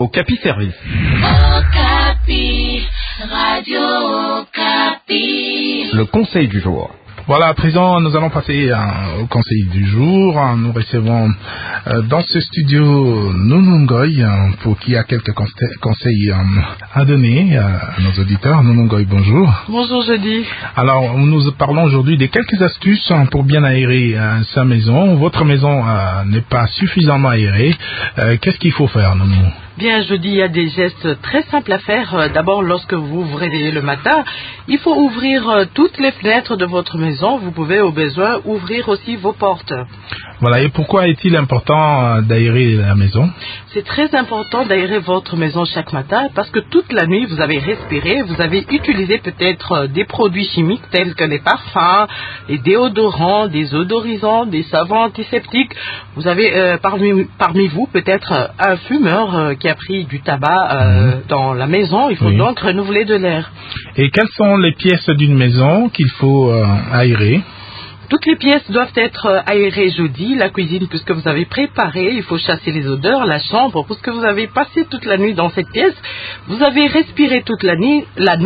Okapi Service. Okapi, Radio Okapi. Le conseil du jour. Voilà, à présent, nous allons passer au conseil du jour. Nous recevons dans ce studio Nounou Ngoy pour qui a quelques conseils à donner à nos auditeurs. Nounou Ngoy, bonjour. Bonjour, Jeudi. Alors, nous parlons aujourd'hui de quelques astuces pour bien aérer sa maison. Votre maison n'est pas suffisamment aérée. Qu'est-ce qu'il faut faire, Nounou? Bien, Jeudi, il y a des gestes très simples à faire. D'abord, lorsque vous vous réveillez le matin, il faut ouvrir toutes les fenêtres de votre maison. Vous pouvez, au besoin, ouvrir aussi vos portes. Voilà, et pourquoi est-il important d'aérer la maison? C'est très important d'aérer votre maison chaque matin parce que toute la nuit, vous avez respiré, vous avez utilisé peut-être des produits chimiques tels que les parfums, les déodorants, des odorisants, des savons antiseptiques. Vous avez parmi vous peut-être un fumeur qui a pris du tabac dans la maison. Il faut donc renouveler de l'air. Et quelles sont les pièces d'une maison qu'il faut aérer? Toutes les pièces doivent être aérées jeudi. La cuisine, puisque vous avez préparé, il faut chasser les odeurs. La chambre, puisque vous avez passé toute la nuit dans cette pièce. Vous avez respiré toute la nuit,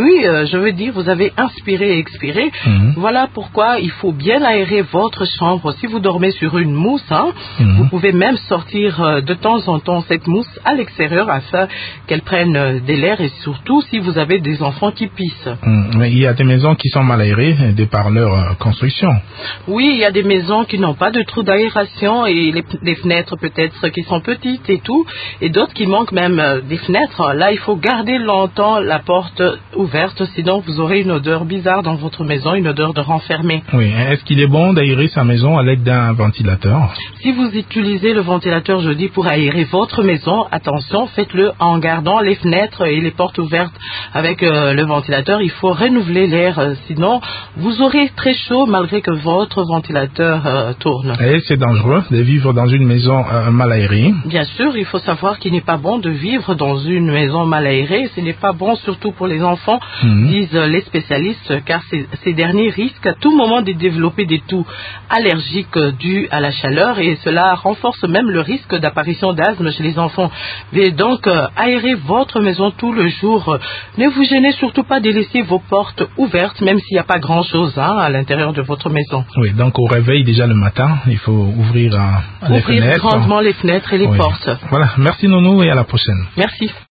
je veux dire, vous avez inspiré et expiré. Voilà pourquoi il faut bien aérer votre chambre. Si vous dormez sur une mousse, vous pouvez même sortir de temps en temps cette mousse à l'extérieur afin qu'elle prenne de l'air et surtout si vous avez des enfants qui pissent. Mais il y a des maisons qui sont mal aérées de par leur construction. Oui, il y a des maisons qui n'ont pas de trou d'aération et les fenêtres peut-être qui sont petites et tout, et d'autres qui manquent même des fenêtres. Là, il faut garder longtemps la porte ouverte, sinon vous aurez une odeur bizarre dans votre maison, une odeur de renfermé. Oui, est-ce qu'il est bon d'aérer sa maison à l'aide d'un ventilateur? Si vous utilisez le ventilateur, je dis, pour aérer votre maison, attention, faites-le en gardant les fenêtres et les portes ouvertes. Avec le ventilateur, il faut renouveler l'air, sinon vous aurez très chaud malgré que votre ventilateur tourne. Et c'est dangereux de vivre dans une maison mal aérée? Bien sûr, il faut savoir qu'il n'est pas bon de vivre dans une maison mal aérée. Ce n'est pas bon surtout pour les enfants, disent les spécialistes, car ces derniers risquent à tout moment de développer des toux allergiques dus à la chaleur et cela renforce même le risque d'apparition d'asthme chez les enfants. Mais donc, aérez votre maison tout le jour. Ne vous gênez surtout pas de laisser vos portes ouvertes, même s'il n'y a pas grand-chose à l'intérieur de votre maison. Oui, donc au réveil déjà le matin, il faut ouvrir les fenêtres. Ouvrir grandement les fenêtres et les portes. Voilà, merci Nounou et à la prochaine. Merci.